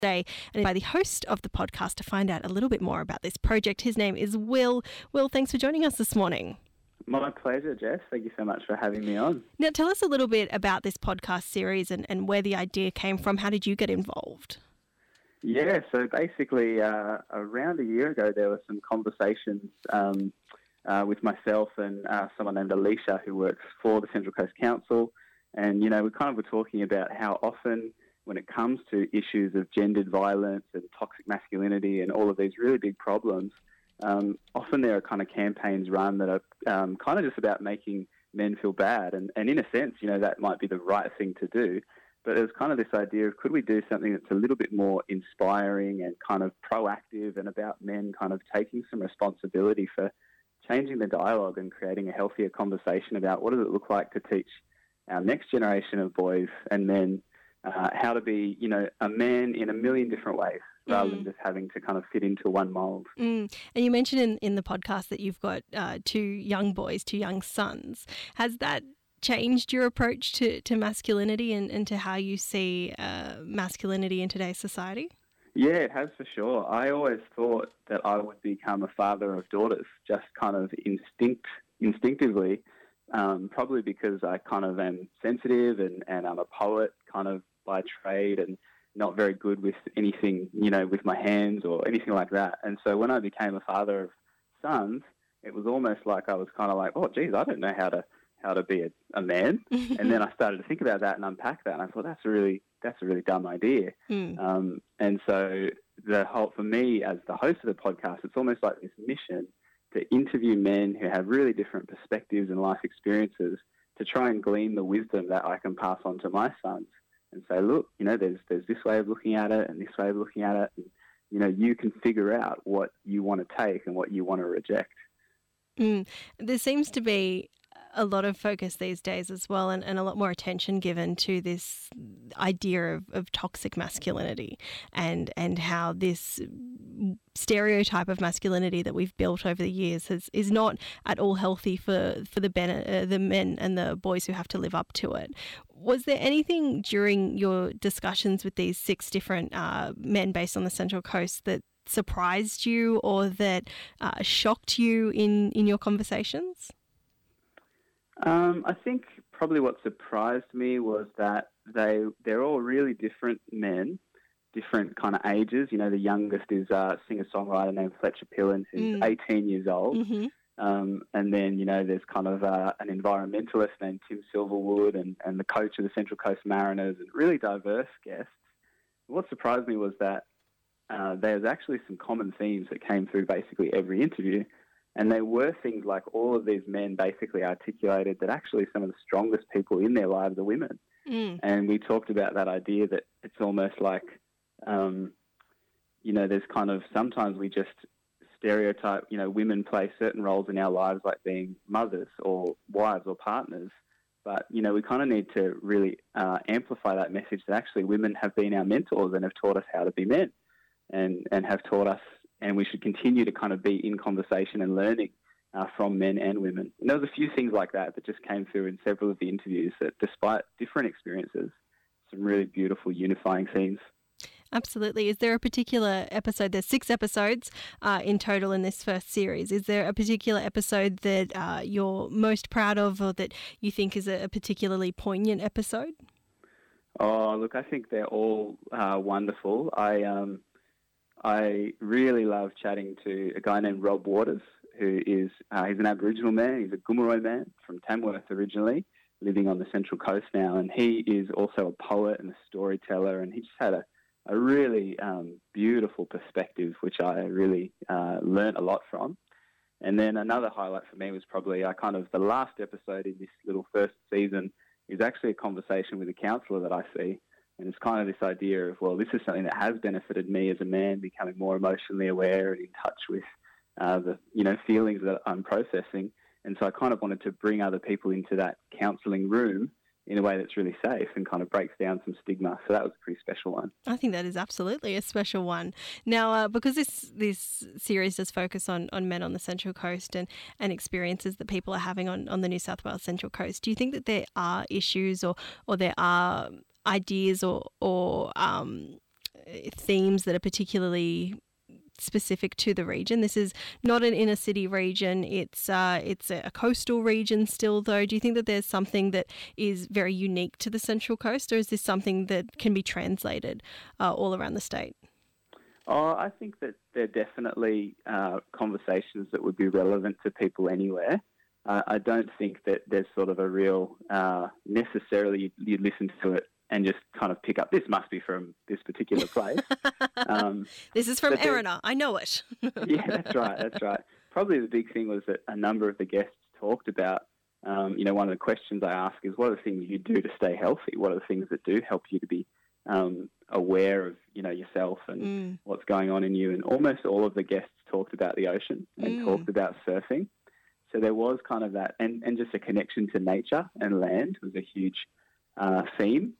today and by the host of the podcast to find out a little bit more about this project. His name is Will. Will, thanks for joining us this morning. My pleasure, Jess. Thank you so much for having me on. Now, tell us a little bit about this podcast series and where the idea came from. How did you get involved? Yeah, so basically around a year ago, there were some conversations with myself and someone named Alicia who works for the Central Coast Council. And, we kind of were talking about how often when it comes to issues of gendered violence and toxic masculinity and all of these really big problems, often there are kind of campaigns run that are kind of just about making men feel bad. And in a sense, that might be the right thing to do. But there's kind of this idea of could we do something that's a little bit more inspiring and kind of proactive and about men kind of taking some responsibility for changing the dialogue and creating a healthier conversation about what does it look like to teach our next generation of boys and men how to be, a man in a million different ways rather than just having to kind of fit into one mould. And you mentioned in the podcast that you've got two young boys, two young sons. Has that changed your approach to masculinity and to how you see masculinity in today's society? Yeah, it has for sure. I always thought that I would become a father of daughters, just kind of instinctively, probably because I kind of am sensitive and I'm a poet kind of by trade and not very good with anything, with my hands or anything like that. And so when I became a father of sons, it was almost like I was kind of like, oh, geez, I don't know how to be a man. And then I started to think about that and unpack that. And I thought, that's a really dumb idea. And so for me as the host of the podcast, it's almost like this mission to interview men who have really different perspectives and life experiences to try and glean the wisdom that I can pass on to my sons and say, look, there's this way of looking at it and this way of looking at it. And, you can figure out what you want to take and what you want to reject. There seems to be a lot of focus these days as well and a lot more attention given to this idea of toxic masculinity and how this stereotype of masculinity that we've built over the years is not at all healthy for the men and the boys who have to live up to it. Was there anything during your discussions with these 6 different men based on the Central Coast that surprised you or that shocked you in your conversations? I think probably what surprised me was that they're all really different men, different kind of ages. The youngest is a singer-songwriter named Fletcher Pillen, who's 18 years old. Mm-hmm. And then, there's kind of an environmentalist named Tim Silverwood and the coach of the Central Coast Mariners and really diverse guests. What surprised me was that there's actually some common themes that came through basically every interview. And they were things like all of these men basically articulated that actually some of the strongest people in their lives are women. And we talked about that idea that it's almost like, there's kind of sometimes we just stereotype, women play certain roles in our lives like being mothers or wives or partners. But, we kind of need to really amplify that message that actually women have been our mentors and have taught us how to be men and have taught us. And we should continue to kind of be in conversation and learning from men and women. And there was a few things like that just came through in several of the interviews that despite different experiences, some really beautiful unifying themes. Absolutely. Is there a particular episode? There's 6 episodes in total in this first series. Is there a particular episode that you're most proud of or that you think is a particularly poignant episode? Oh, look, I think they're all wonderful. I really love chatting to a guy named Rob Waters, who is he's an Aboriginal man. He's a Gomeroi man from Tamworth originally, living on the Central Coast now. And he is also a poet and a storyteller. And he just had a really beautiful perspective, which I really learnt a lot from. And then another highlight for me was probably the last episode in this little first season is actually a conversation with a counsellor that I see. And it's kind of this idea of, well, this is something that has benefited me as a man, becoming more emotionally aware and in touch with the feelings that I'm processing. And so I kind of wanted to bring other people into that counselling room in a way that's really safe and kind of breaks down some stigma. So that was a pretty special one. I think that is absolutely a special one. Now, because this series does focus on men on the Central Coast and experiences that people are having on the New South Wales Central Coast, do you think that there are issues or there are ideas or themes that are particularly specific to the region? This is not an inner city region. It's a coastal region still, though. Do you think that there's something that is very unique to the Central Coast, or is this something that can be translated all around the state? Oh, I think that there are definitely conversations that would be relevant to people anywhere. I don't think that there's sort of a real necessarily you listen to it and just kind of pick up, this must be from this particular place. This is from Erina. I know it. Yeah, that's right. Probably the big thing was that a number of the guests talked about, one of the questions I ask is, what are the things you do to stay healthy? What are the things that do help you to be aware of, yourself and what's going on in you? And almost all of the guests talked about the ocean and talked about surfing. So there was kind of that, and just a connection to nature and land was a huge theme.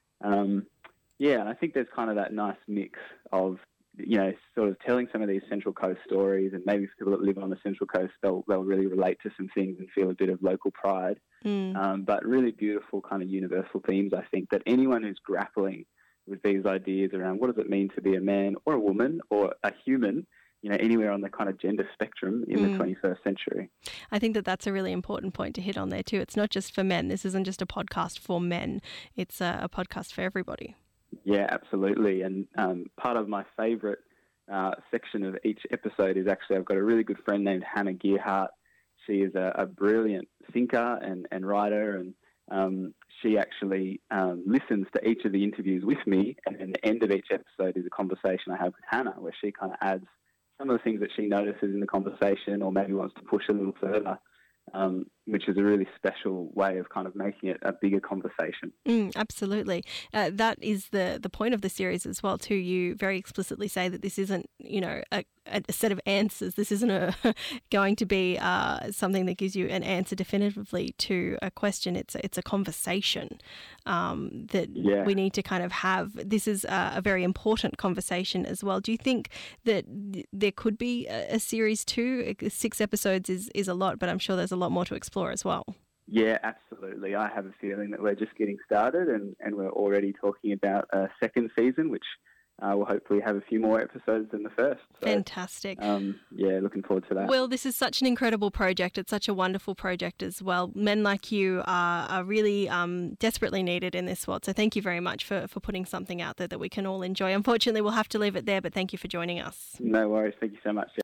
I think there's kind of that nice mix of, sort of telling some of these Central Coast stories, and maybe for people that live on the Central Coast, they'll really relate to some things and feel a bit of local pride. But really beautiful kind of universal themes, I think, that anyone who's grappling with these ideas around what does it mean to be a man or a woman or a human, anywhere on the kind of gender spectrum in the 21st century. I think that that's a really important point to hit on there too. It's not just for men. This isn't just a podcast for men. It's a podcast for everybody. Yeah, absolutely. And part of my favourite section of each episode is actually, I've got a really good friend named Hannah Gearhart. She is a brilliant thinker and writer, and she actually listens to each of the interviews with me, and then the end of each episode is a conversation I have with Hannah where she kind of adds some of the things that she notices in the conversation, or maybe wants to push a little further, which is a really special way of kind of making it a bigger conversation. Absolutely. That is the point of the series as well, too. You very explicitly say that this isn't, a set of answers. This isn't going to be something that gives you an answer definitively to a question. It's a conversation that we need to kind of have. This is a very important conversation as well. Do you think that there could be a series 2? 6 episodes is a lot, but I'm sure there's a lot more to explore as well. Yeah, absolutely. I have a feeling that we're just getting started, and we're already talking about a second season, which we'll hopefully have a few more episodes than the first. So, fantastic. Looking forward to that. Will, this is such an incredible project. It's such a wonderful project as well. Men like you are really desperately needed in this world. So thank you very much for putting something out there that we can all enjoy. Unfortunately, we'll have to leave it there, but thank you for joining us. No worries. Thank you so much.